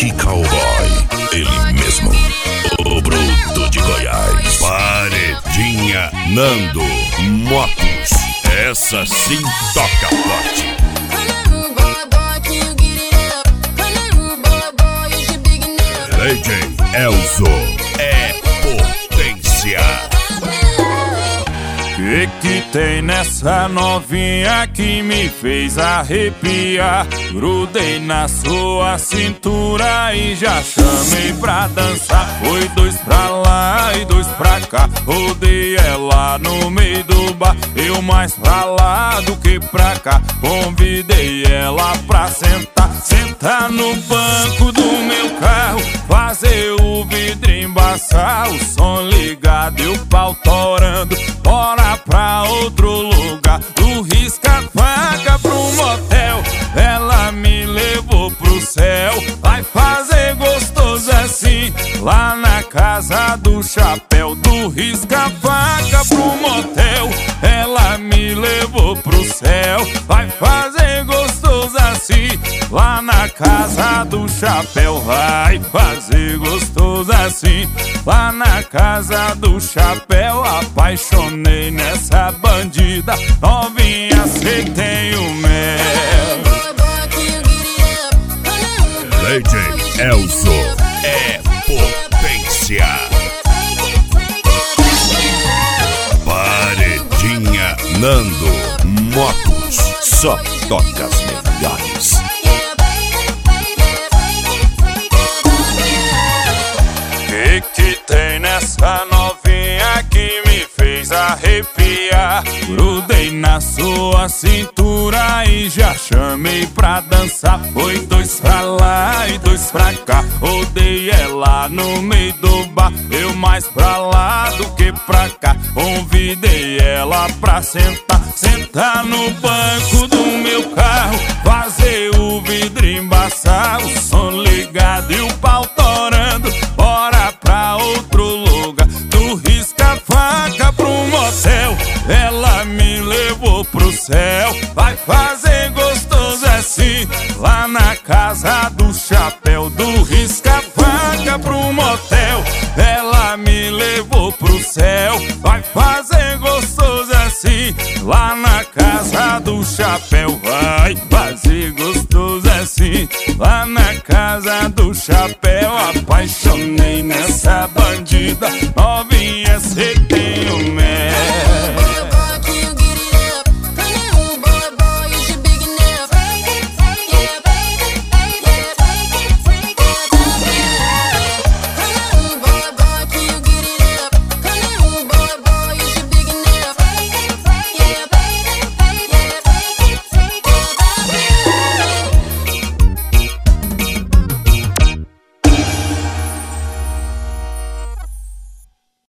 grande cowboy, ele mesmo, o bruto de Goiás. Paredinha Nando Motos, essa sim toca forte. DJ Elzo é potência. Que tem nessa novinha que me fez arrepiar? Grudei na sua cintura e já chamei pra dançar. Foi 2 pra lá e 2 pra cá, rodei ela no meio do bar. Eu mais pra lá do que pra cá, convidei ela pra sentar. Sentar no banco do meu carro, fazer o vidro embaçar. O som ligado e o pau torando, bora pra outro lugar. Do risca-faca pro motel, ela me levou pro céu. Vai fazer gostoso assim, lá na casa do chapéu. Do risca-faca pro motel, ela me levou pro céu. Vai fazer gostoso assim, lá na casa do chapéu. Vai fazer gostoso assim, lá na casa do chapéu. Apaixonei nessa bandida, novinha, cê tem o mel. DJ Elzo é potência. Paredinha Nando Motos, só toca as melhores. Que tem nessa novinha que me fez arrepiar? Grudei na sua cintura e já chamei pra dançar. Foi 2 pra lá e 2 pra cá, rodei ela no meio do bar. Eu mais pra lá do que pra cá, convidei ela pra sentar. Sentar no banco do meu carro, fazer o vidro embaçar. O som ligado e o pau torando, bora pra outro lugar. Do risca-faca pro motel, ela me levou pro céu. Vai fazer gostoso assim, lá na casa do chapéu. Do risca-faca pro motel, ela me levou pro céu. Vai fazer gostoso assim, lá na casa do chapéu. Vai fazer gostoso assim, lá na casa do chapéu.